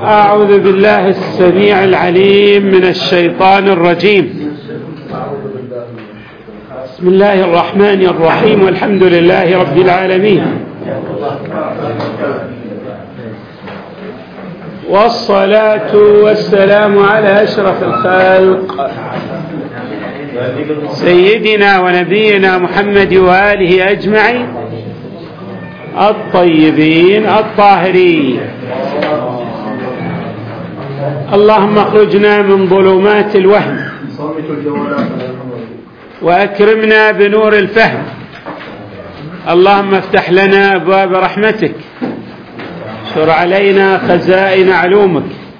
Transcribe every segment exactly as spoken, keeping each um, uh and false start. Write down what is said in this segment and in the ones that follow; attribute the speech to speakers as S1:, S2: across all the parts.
S1: أعوذ بالله السميع العليم من الشيطان الرجيم. بسم الله الرحمن الرحيم، والحمد لله رب العالمين، والصلاة والسلام على أشرف الخلق سيدنا ونبينا محمد وآله أجمعين الطيبين الطاهرين. اللهم اخرجنا من ظلمات الوهم وأكرمنا بنور الفهم. اللهم افتح لنا أبواب رحمتك، اشر علينا خزائن علومك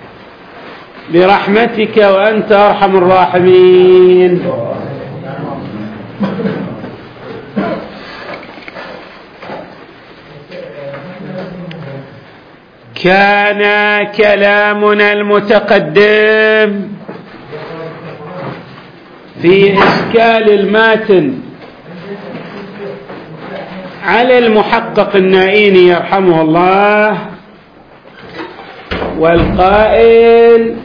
S1: برحمتك وأنت أرحم الراحمين. كان كلامنا المتقدم في إشكال الماتن على المحقق النائيني يرحمه الله، والقائل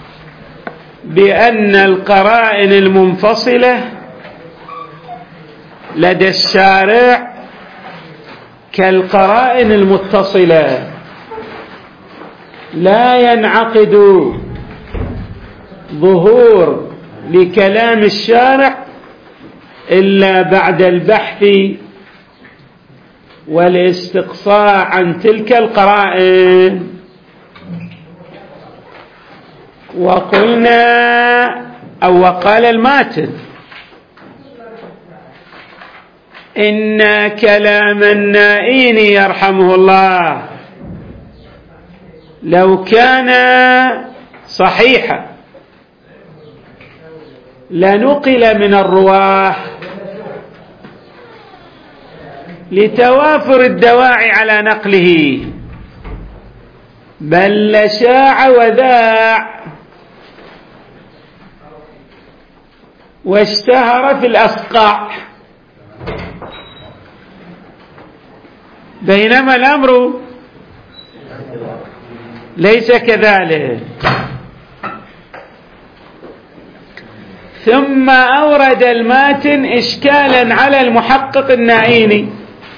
S1: بأن القرائن المنفصلة لدى الشارع كالقرائن المتصلة، لا ينعقد ظهور لكلام الشارع إلا بعد البحث والاستقصاء عن تلك القرائن. وقلنا أو وقال الماتن إن كلام النائين يرحمه الله لو كان صحيحا لنقل من الرواه لتوافر الدواعي على نقله، بل لشاع وذاع واشتهر في الأصقاع، بينما الأمر ليس كذلك. ثم أورد الماتن إشكالا على المحقق النائيني،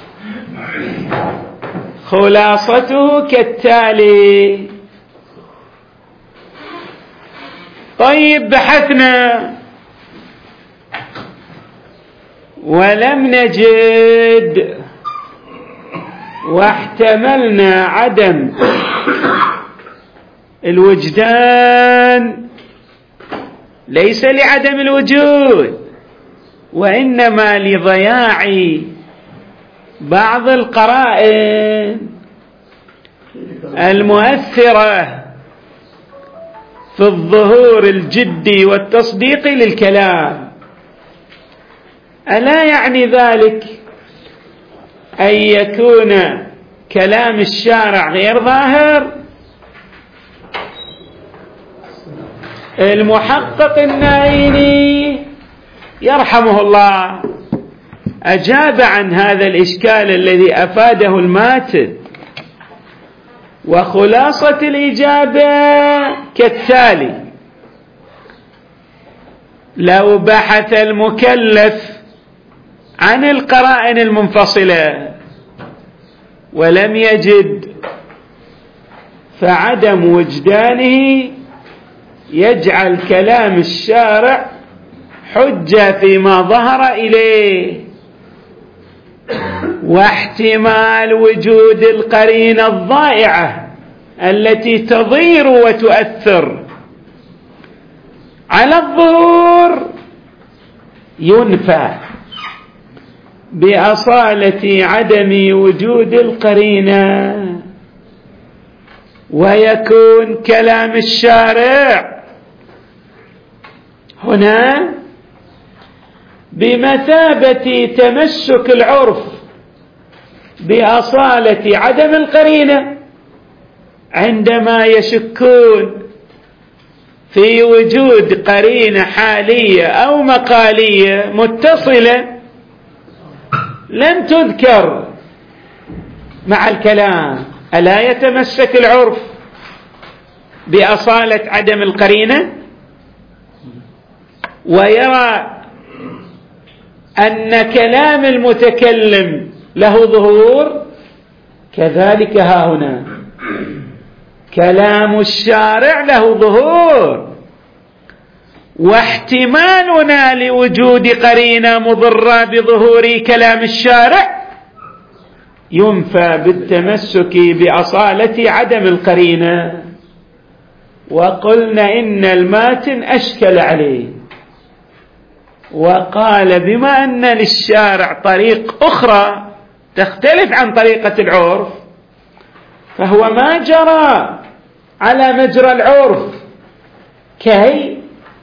S1: خلاصته كالتالي: طيب بحثنا ولم نجد، واحتملنا عدم الوجدان ليس لعدم الوجود، وإنما لضياع بعض القرائن المؤثرة في الظهور الجدي والتصديقي للكلام. ألا يعني ذلك أن يكون كلام الشارع غير ظاهر؟ المحقق النائيني يرحمه الله أجاب عن هذا الإشكال الذي أفاده الماتن، وخلاصة الإجابة كالتالي: لو بحث المكلف عن القرائن المنفصلة ولم يجد، فعدم وجدانه يجعل كلام الشارع حجة فيما ظهر إليه، واحتمال وجود القرينة الضائعة التي تضير وتؤثر على الظهور ينفى بأصالة عدم وجود القرينة، ويكون كلام الشارع هنا بمثابة تمسك العرف بأصالة عدم القرينة عندما يشكون في وجود قرينة حالية أو مقالية متصلة لم تذكر مع الكلام. ألا يتمسك العرف بأصالة عدم القرينة ويرى أن كلام المتكلم له ظهور، كذلك ها هنا كلام الشارع له ظهور، واحتمالنا لوجود قرينة مضرة بظهور كلام الشارع ينفى بالتمسك بأصالة عدم القرينة. وقلنا إن الماتن أشكل عليه وقال بما أن للشارع طريق أخرى تختلف عن طريقة العرف فهو ما جرى على مجرى العرف كي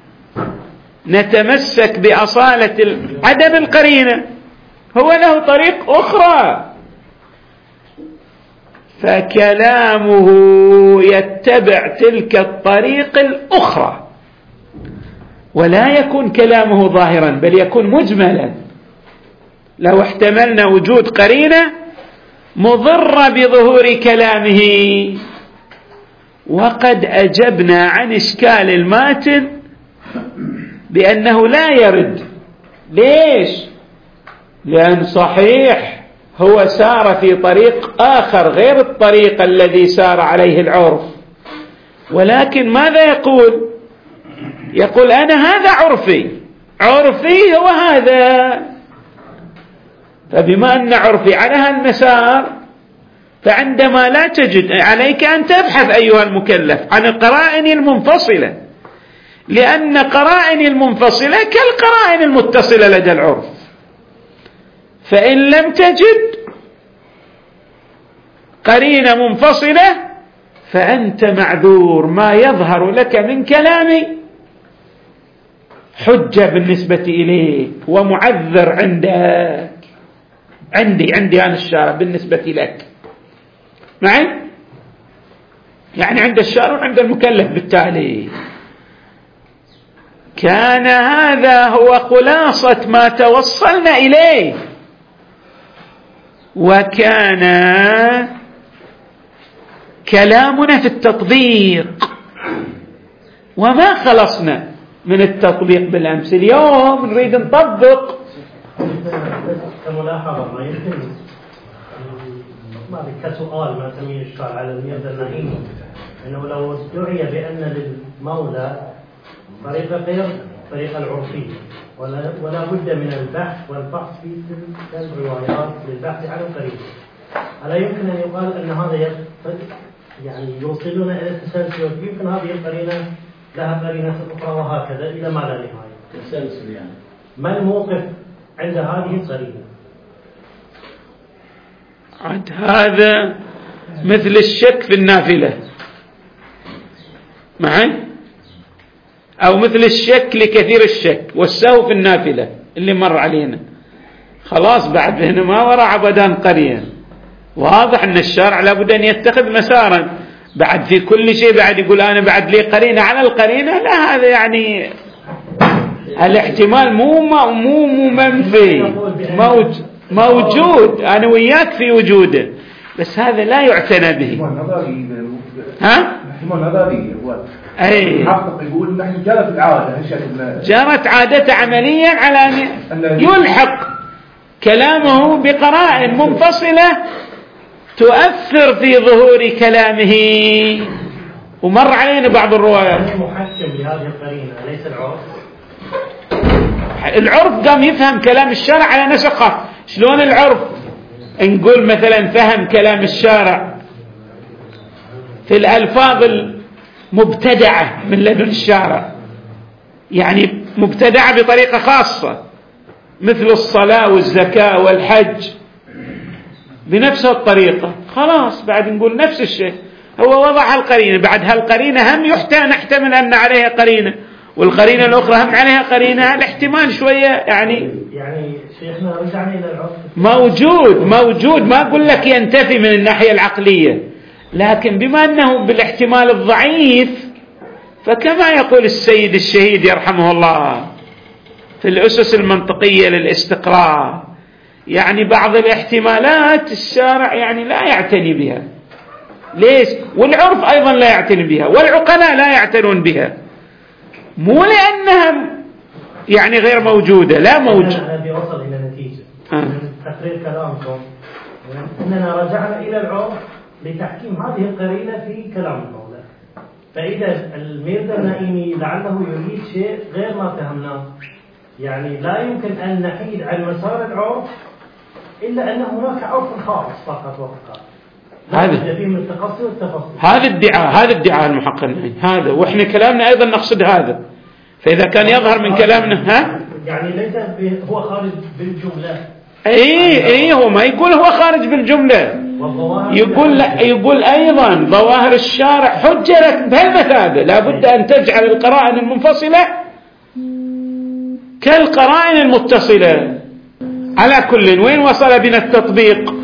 S1: نتمسك بأصالة عدم القرينة، هو له طريق أخرى، فكلامه يتبع تلك الطريق الأخرى ولا يكون كلامه ظاهرا بل يكون مجملا. لو احتملنا وجود قرينة مضرة بظهور كلامه، وقد أجبنا عن إشكال الماتن بأنه لا يرد. ليش؟ لأن صحيح هو سار في طريق آخر غير الطريق الذي سار عليه العرف، ولكن ماذا يقول؟ يقول أنا هذا عرفي، عرفي هو هذا، فبما أن عرفي على هالمسار فعندما لا تجد عليك أن تبحث أيها المكلف عن القرائن المنفصلة، لأن قرائن المنفصلة كالقرائن المتصلة لدى العرف، فإن لم تجد قرينة منفصلة فأنت معذور، ما يظهر لك من كلامي حجة بالنسبة إليك ومعذر عندك، عندي عندي أنا الشارع بالنسبة لك معي، يعني عند الشارع وعند المكلف. بالتالي كان هذا هو خلاصة ما توصلنا إليه، وكان كلامنا في التطبيق وما خلصنا من التطبيق بالأمس، اليوم نريد نطبق.
S2: كملاحظة ما يمكن ما كسؤال ما نسميه إشكال على الميزة النهيمة، إنه لو ادعي بأن للمولى طريقة غير طريقة العرفية ولا ولا بد من البحث والفحص في تلك الروايات للبحث عن القرينة، ألا يمكن أن يقال أن هذا يعني يوصلنا إلى التسلسل؟ يمكن هذه القرينة لها قرينة أخرى وهكذا إلى ما لا نهاية. تسلسل يعني ما الموقف عند هذه القرينة؟
S1: عند هذا مثل الشك في النافلة معي، أو مثل الشك لكثير الشك والسهو في النافلة اللي مر علينا. خلاص بعد هنا ما وراء عبدان قرية، واضح أن الشارع لابد أن يتخذ مسارا بعد في كل شيء، بعد يقول أنا بعد لي قرينة على القرينة، لا هذا يعني الاحتمال مو مو مو منفي، موجود موجود أنا وياك في وجوده، بس هذا لا يعتنى به. ها؟ أي
S3: يقول نحن جرت العادة
S1: جرت عادة عمليا على أن يلحق كلامه بقرائن منفصلة تؤثر في ظهور كلامه. ومر علينا بعض الروايات
S2: المحكم لهذه القرينة ليس العرف.
S1: العرف قام يفهم كلام الشارع على نسقه. شلون العرف؟ نقول مثلا فهم كلام الشارع في الألفاظ المبتدعة من لدن الشارع، يعني مبتدعة بطريقة خاصة مثل الصلاة والزكاة والحج بنفس الطريقة، خلاص بعد نقول نفس الشيء، هو وضع القرينة، بعد هالقرينة هم يحتمل نحتمل أن عليها قرينة، والقرينة الأخرى هم عليها قرينة، الاحتمال شوية يعني
S2: يعني شيخنا رجعنا إلى العرف
S1: موجود موجود ما أقول لك ينتفي من الناحية العقلية، لكن بما أنه بالاحتمال الضعيف فكما يقول السيد الشهيد يرحمه الله في الأسس المنطقية للاستقراء، يعني بعض الاحتمالات الشارع يعني لا يعتني بها، ليش؟ والعرف أيضا لا يعتني بها والعقلاء لا يعتنون بها، مو لأنها يعني غير موجودة، لا موجودة.
S2: أنا بوصل إلى نتيجة من تقرير كلامكم أننا رجعنا إلى العرف لتحكيم هذه القرينة في كلام المولى. فإذا الميرزا النائمي لعله يريد شيء غير ما فهمناه، يعني لا يمكن أن نحيد عن مسار العرف إلا أن هناك عرف خاص فقط وفقط. هذا فيه من التقصي والتفصيل.
S1: هذا ادعاء هذا ادعاء المحقق النائمي هذا، وإحنا كلامنا أيضا نقصد هذا. فإذا كان يظهر من كلامنا ها
S2: يعني ليس هو خارج بالجملة.
S1: اي اي هو ما يقول هو خارج بالجملة، يقول لا، يقول أيضا ظواهر الشارع حجة لك بهالمثابة، لا بد أن تجعل القرائن المنفصلة كالقرائن المتصلة. على كل وين وصل بنا التطبيق؟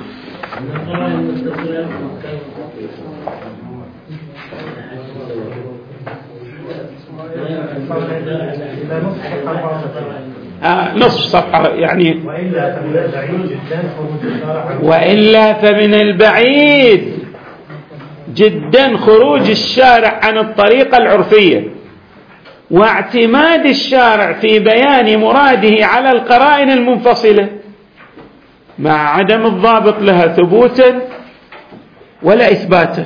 S1: آه نصف صفحة يعني.
S2: وإلا فمن البعيد جدا خروج الشارع
S1: وإلا فمن البعيد جدا خروج الشارع عن الطريقة العرفية واعتماد الشارع في بيان مراده على القرائن المنفصلة مع عدم الضابط لها ثبوتا ولا إثباتا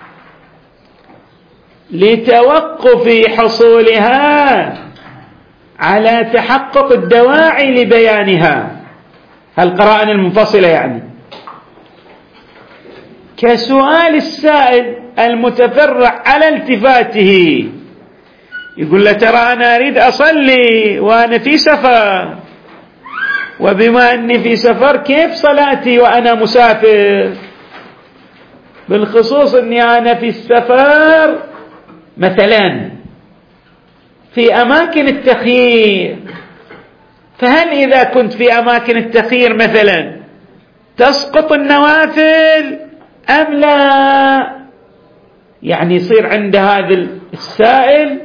S1: لتوقف حصولها على تحقق الدواعي لبيانها، هالقرائن المنفصلة يعني. كسؤال السائل المتفرع على التفاته، يقول له ترى أنا أريد أصلي وأنا في سفر، وبما أني في سفر كيف صلاتي وأنا مسافر؟ بالخصوص أني أنا في السفر مثلا في أماكن التخيير، فهل إذا كنت في أماكن التخيير مثلا تسقط النوافل أم لا؟ يعني يصير عند هذا السائل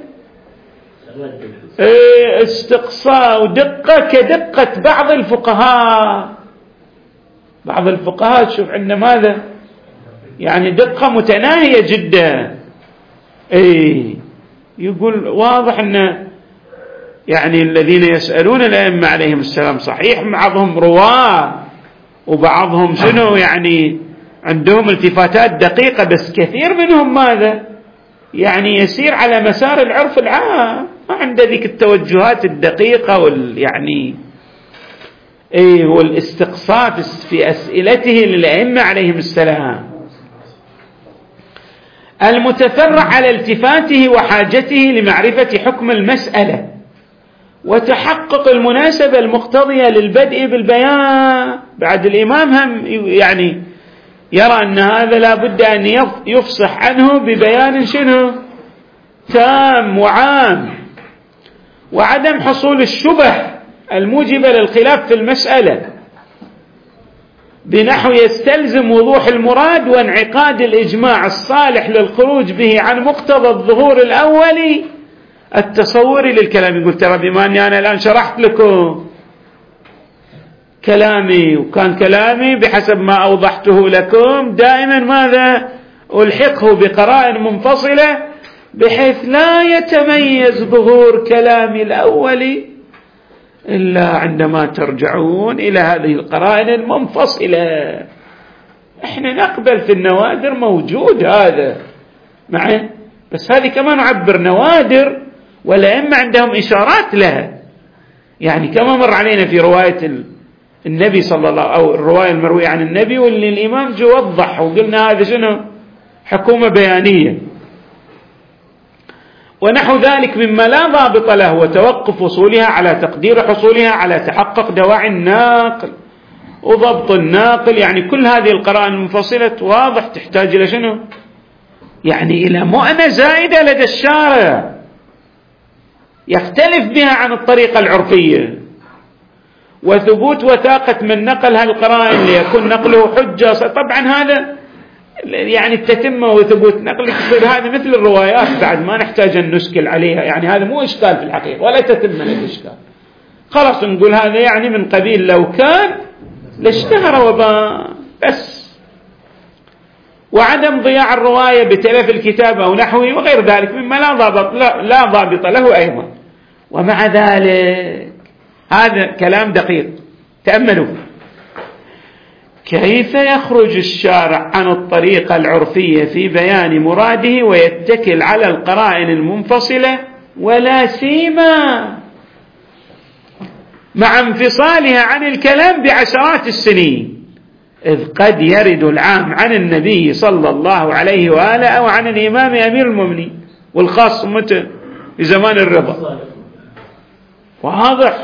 S1: استقصاء ودقة كدقة بعض الفقهاء. بعض الفقهاء تشوف عندنا ماذا؟ يعني دقة متناهية جدا. اي يقول واضح أن يعني الذين يسألون الأئمة عليهم السلام صحيح بعضهم رواة وبعضهم شنو يعني عندهم التفاتات دقيقة، بس كثير منهم ماذا يعني يسير على مسار العرف العام، ما عنده ذيك التوجهات الدقيقة وال يعني اي والاستقصاء في أسئلته للأئمة عليهم السلام. المتفرع على التفاته وحاجته لمعرفة حكم المسألة وتحقق المناسبة المقتضية للبدء بالبيان. بعد الإمام هم يعني يرى أن هذا لا بد أن يفصح عنه ببيان شنو تام وعام، وعدم حصول الشبه الموجبة للخلاف في المسألة بنحو يستلزم وضوح المراد وانعقاد الإجماع الصالح للخروج به عن مقتضى الظهور الأولي التصوري للكلام. يقول ترى بما أني أنا الآن شرحت لكم كلامي وكان كلامي بحسب ما أوضحته لكم دائما ماذا ألحقه بقرائن منفصلة بحيث لا يتميز ظهور كلامي الأولي إلا عندما ترجعون إلى هذه القرائن المنفصلة. إحنا نقبل في النوادر موجود هذا معه، بس هذه كما نعبر نوادر ولا إما عندهم إشارات لها، يعني كما مر علينا في رواية النبي صلى الله أو الرواية المروية عن النبي واللي الإمام جو وضح وقلنا هذا شنو حكومة بيانية ونحو ذلك مما لا ضابط له، وتوقف وصولها على تقدير حصولها على تحقق دواعي الناقل وضبط الناقل. يعني كل هذه القرائن المنفصلة واضح تحتاج إلى شنو يعني إلى مؤنة زائدة لدى الشارع يختلف بها عن الطريقة العرفية، وثبوت وثاقة من نقل هالقرائن ليكون نقله حجة. طبعا هذا يعني التتمة وثبوت نقل يصير هذا مثل الروايات بعد ما نحتاج أن نشكل عليها، يعني هذا مو إشكال في الحقيقة ولا تتمة للإشكال، خلاص نقول هذا يعني من قبيل لو كان لاشتهر وبان بس. وعدم ضياع الرواية بتلف الكتاب أو نحوه وغير ذلك مما لا ضابط, لا, لا ضابط له أيضا. ومع ذلك هذا كلام دقيق، تأملوا كيف يخرج الشارع عن الطريقة العرفية في بيان مراده ويتكل على القرائن المنفصلة ولا سيما مع انفصالها عن الكلام بعشرات السنين، إذ قد يرد العام عن النبي صلى الله عليه وآله أو عن الإمام أمير المؤمنين، والخاص متى في زمان الرضا واضح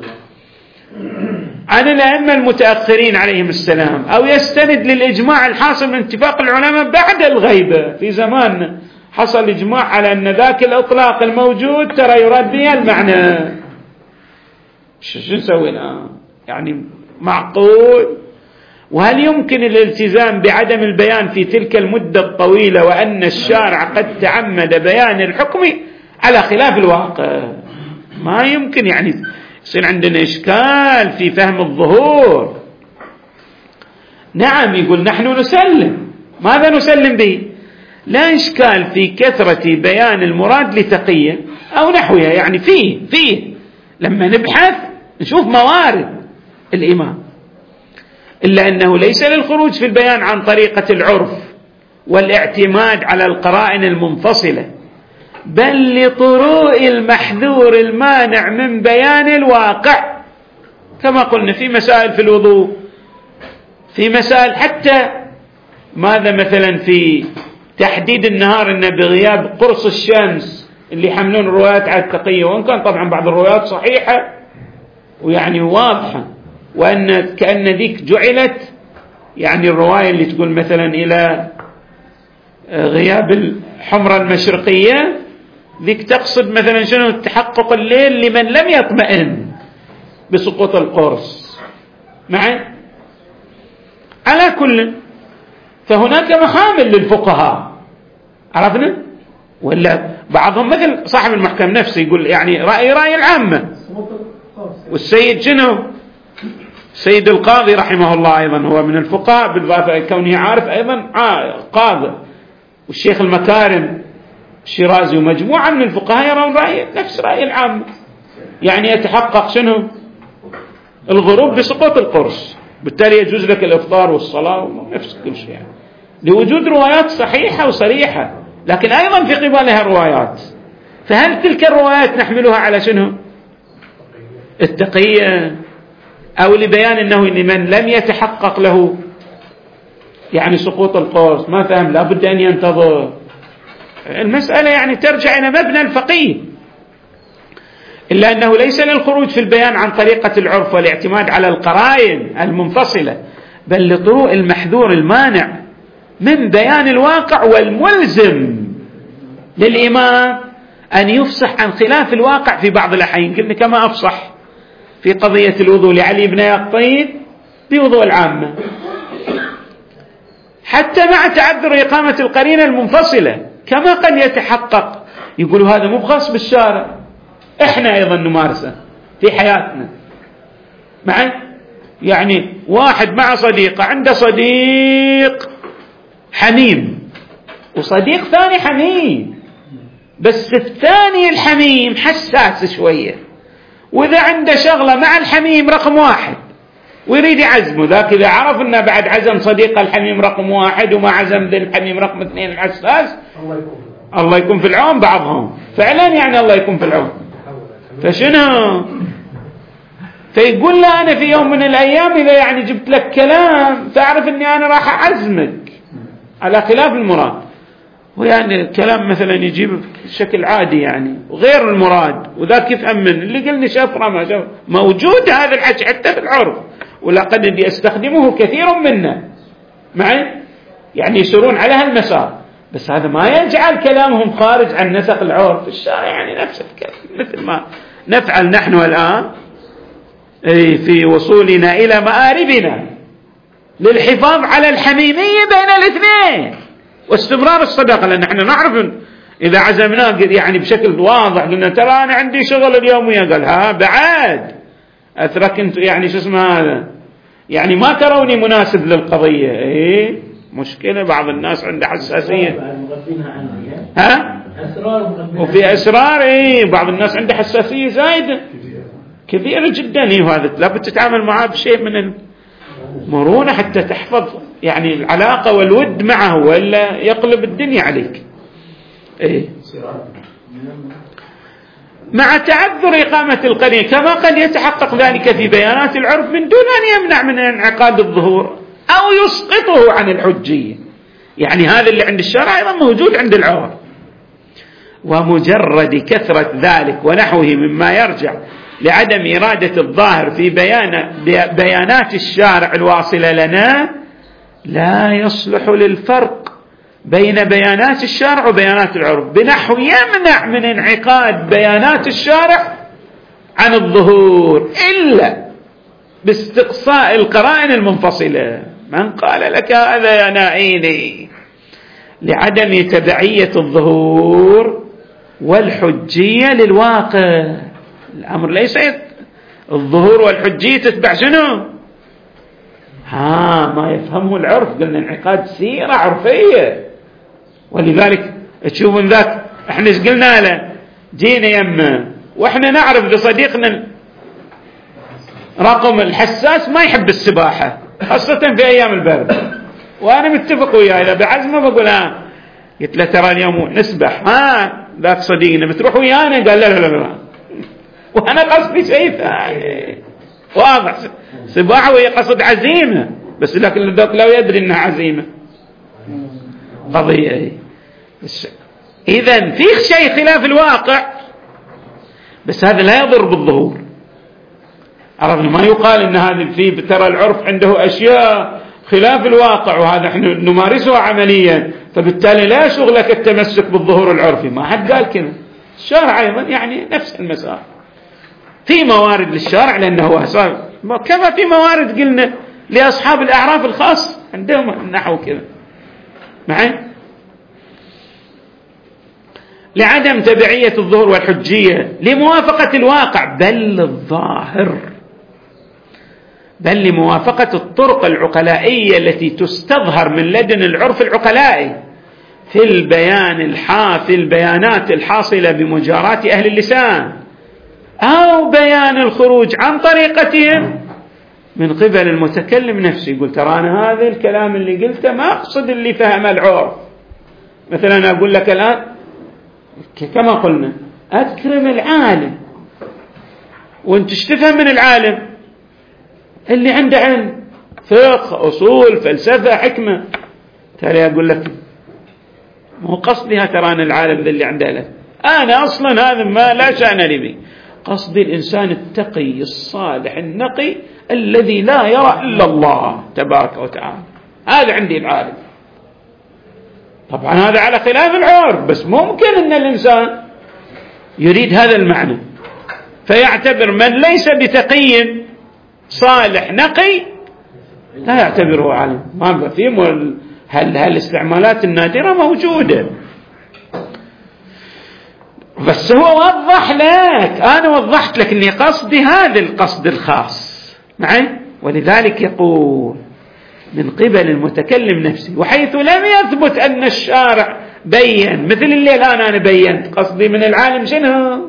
S1: عن الأئمة المتأخرين عليهم السلام، أو يستند للإجماع الحاصل من اتفاق العلماء بعد الغيبة. في زمان حصل إجماع على أن ذاك الإطلاق الموجود ترى يراد به المعنى. شو نسوي الآن؟ يعني معقول؟ وهل يمكن الالتزام بعدم البيان في تلك المدة الطويلة وأن الشارع قد تعمد بيان الحكم على خلاف الواقع؟ ما يمكن، يعني يصير عندنا إشكال في فهم الظهور. نعم يقول نحن نسلم، ماذا نسلم به؟ لا إشكال في كثرة بيان المراد لتقية أو نحوها، يعني فيه فيه لما نبحث نشوف موارد الإمام، إلا أنه ليس للخروج في البيان عن طريقة العرف والاعتماد على القرائن المنفصلة، بل لطروء المحذور المانع من بيان الواقع، كما قلنا في مسائل في الوضوء، في مسائل حتى ماذا مثلا في تحديد النهار إنه بغياب قرص الشمس اللي يحملون الروايات على التقية، وإن كان طبعا بعض الروايات صحيحة ويعني واضحة، وأن كأن ذيك جعلت يعني الرواية اللي تقول مثلا إلى غياب الحمرة المشرقية ذيك تقصد مثلا شنو؟ تحقق الليل لمن لم يطمئن بسقوط القرص. معي على كل، فهناك محامل للفقهاء، عرفنا؟ ولا بعضهم مثل صاحب المحكم نفسه يقول يعني رأي رأي العامة. والسيد شنو؟ السيد القاضي رحمه الله أيضا هو من الفقهاء بالإضافة كونه عارف أيضا قاضي، والشيخ المكارم الشيرازي ومجموعة من الفقهاء يرون رأي نفس رأي العامة، يعني يتحقق شنو؟ الغروب بسقوط القرص، بالتالي يجوز لك الإفطار والصلاة نفس كل شيء، يعني لوجود روايات صحيحة وصريحة، لكن أيضا في قبالها روايات. فهل تلك الروايات نحملها على شنو؟ التقية أو لبيان أنه لمن لم يتحقق له يعني سقوط القرص ما فهم لابد أن ينتظر؟ المسألة يعني ترجع إلى مبنى الفقيه، إلا أنه ليس للخروج في البيان عن طريقة العرف والاعتماد على القرائن المنفصلة، بل لطروء المحذور المانع من بيان الواقع، والملزم للإمام أن يفصح عن خلاف الواقع في بعض الأحيان، قلنا كما أفصح في قضية الوضوء لعلي بن يقطين بوضوء العامة، حتى مع تعذر إقامة القرينة المنفصلة، كما قد يتحقق يقولوا هذا مو خاص بالشارع، إحنا أيضا نمارسه في حياتنا. معي يعني واحد مع صديقة، عنده صديق حميم وصديق ثاني حميم، بس الثاني الحميم حساس شوية، وإذا عنده شغلة مع الحميم رقم واحد ويريد يعزمه، ذاك إذا عرف أنه بعد عزم صديق الحميم رقم واحد وما عزم ذي الحميم رقم اثنين الحساس، الله يكون في العون بعضهم فعلا، يعني الله يكون في العون. فشنو؟ فيقول له أنا في يوم من الأيام إذا يعني جبت لك كلام تعرف أني أنا راح أعزمك على خلاف المراد، ويعني الكلام مثلا يجيب بشكل عادي يعني وغير المراد، وذاك يفهم من اللي قلني شفرة ما شفرة، موجود هذا الحكي حتى في العرف ولقد يستخدمه كثير منا. معي يعني يسيرون على هالمسار، بس هذا ما يجعل كلامهم خارج عن نسق العرف الشارع، يعني نفس الكلام مثل ما نفعل نحن الآن في وصولنا إلى مآربنا للحفاظ على الحميمية بين الاثنين واستمرار الصداقة، لأن نحن نعرف إذا عزمناه يعني بشكل واضح قلنا ترى أنا عندي شغل اليومية، قال ها بعد أترك أنت يعني شو اسمه هذا، يعني ما تروني مناسب للقضية، إيه مشكلة، بعض الناس عنده حساسية. ها؟ وفي أسرار إيه، بعض الناس عنده حساسية زايدة كبيرة جدا. إيه هذا لابد تتعامل معه بشيء من المرونة حتى تحفظ يعني العلاقة والود معه، وإلا يقلب الدنيا عليك. إيه؟ مع تعذر إقامة القرينة، كما قد يتحقق ذلك في بيانات العرف من دون أن يمنع من انعقاد الظهور أو يسقطه عن الحجية. يعني هذا اللي عند الشرع أيضا موجود عند العرف. ومجرد كثرة ذلك ونحوه مما يرجع لعدم إرادة الظاهر في بيان بيانات الشارع الواصلة لنا لا يصلح للفرق بين بيانات الشارع وبيانات العرف بنحو يمنع من انعقاد بيانات الشارع عن الظهور إلا باستقصاء القرائن المنفصلة. من قال لك هذا يا نائيني؟ لعدم تبعية الظهور والحجية للواقع. الأمر ليس الظهور والحجية تتبع شنو؟ ها ما يفهمه العرف، قلنا انعقاد سيرة عرفية. ولذلك تشوفون ذاك احنا ايش قلنا له؟ جينا يمه واحنا نعرف لصديقنا رقم الحساس ما يحب السباحة خاصة في أيام البرد، وأنا متفق وياه إذا بعزمه بقول ها، قلت له ترى اليوم نسبح، ها ذاك صديقنا بتروح ويانا؟ قال لا لا لا، وأنا قصدي شيء ثاني واضح، سباحة وهي قصد عزيمة، بس لكن ذاك لا يدري أنها عزيمة قضية. إذن في شيء خلاف الواقع، بس هذا لا يضر بالظهور. عرفنا ما يقال إن هذا فيه ترى العرف عنده أشياء خلاف الواقع وهذا احنا نمارسها عمليا، فبالتالي لا شغلك التمسك بالظهور العرفي. ما حد قال كذا. الشارع أيضا يعني نفس المسار، في موارد للشارع لأنه هو صار كما في موارد قلنا لأصحاب الأعراف الخاص عندهم نحو كذا معي. لعدم تبعية الظهور والحجية لموافقة الواقع بل الظاهر، بل لموافقة الطرق العقلائية التي تستظهر من لدن العرف العقلائي في البيان الحافل البيانات الحاصلة بمجاراة أهل اللسان، أو بيان الخروج عن طريقتهم من قبل المتكلم نفسه. يقول ترى أنا هذا الكلام اللي قلته ما أقصد اللي فهم العرف. مثلا أقول لك الآن كما قلنا أكرم العالم، وانت تفهم من العالم اللي عنده علم فقه أصول فلسفة حكمة. ترى أقول لك مو قصدها ترى أنا العالم اللي عنده علم، أنا أصلا هذا ما لا شأن لي به، قصدي الإنسان التقي الصالح النقي الذي لا يرى إلا الله تبارك وتعالى، هذا عندي العالم. طبعا هذا على خلاف العرف، بس ممكن أن الإنسان يريد هذا المعنى فيعتبر من ليس بتقي صالح نقي لا يعتبره عالم. ما في هل هالاستعمالات النادرة موجودة، بس هو وضح لك، أنا وضحت لك أني قصدي هذا القصد الخاص معي. ولذلك يقول من قبل المتكلم نفسه، وحيث لم يثبت أن الشارع بيّن مثل اللي الآن أنا بيّنت، قصدي من العالم شنو؟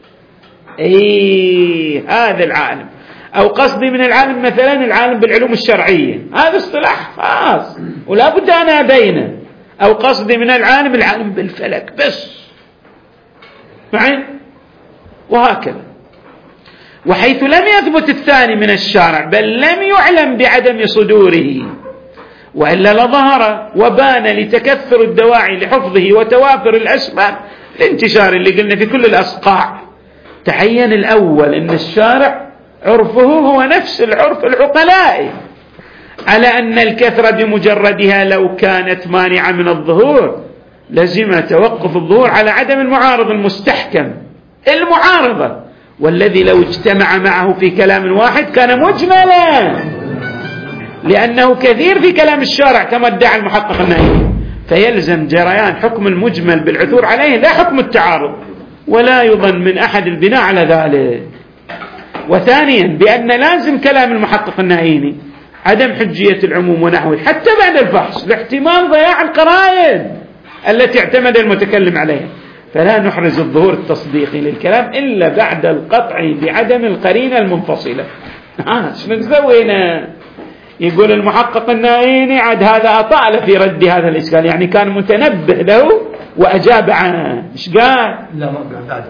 S1: إيه هذا العالم، أو قصدي من العالم مثلا العالم بالعلوم الشرعية، هذا اصطلاح خاص ولا بد أنا أبينه، أو قصدي من العالم العالم بالفلك بس معي، وهكذا. وحيث لم يثبت الثاني من الشارع بل لم يعلم بعدم صدوره، وإلا لظهر وبان لتكثر الدواعي لحفظه وتوافر الأسباب الانتشار اللي قلنا في كل الأصقاع. تعين الأول أن الشارع عرفه هو نفس العرف العقلائي، على أن الكثرة بمجردها لو كانت مانعة من الظهور لزم توقف الظهور على عدم المعارض المستحكم المعارضة، والذي لو اجتمع معه في كلام واحد كان مجملا، لأنه كثير في كلام الشارع كما ادعى المحقق النائي، فيلزم جريان حكم المجمل بالعثور عليه لا حكم التعارض، ولا يظن من أحد البناء على ذلك. وثانيا بأن لازم كلام المحقق النائي عدم حجية العموم ونحوه حتى بعد الفحص لاحتمال ضياع القرائن التي اعتمد المتكلم عليها، فلا نحرز الظهور التصديقي للكلام إلا بعد القطع بعدم القرينة المنفصلة. ها شنو نسوي هنا؟ يقول المحقق النائيني عاد هذا أطال في رد هذا الإشكال، يعني كان متنبه له وأجاب عنه. إيش قال؟
S3: لا ما بعد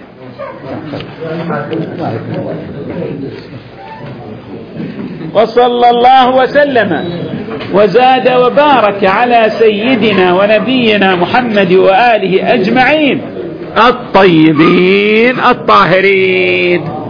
S1: وصلى الله وسلم وزاد وبارك على سيدنا ونبينا محمد وآله أجمعين الطيبين الطاهرين.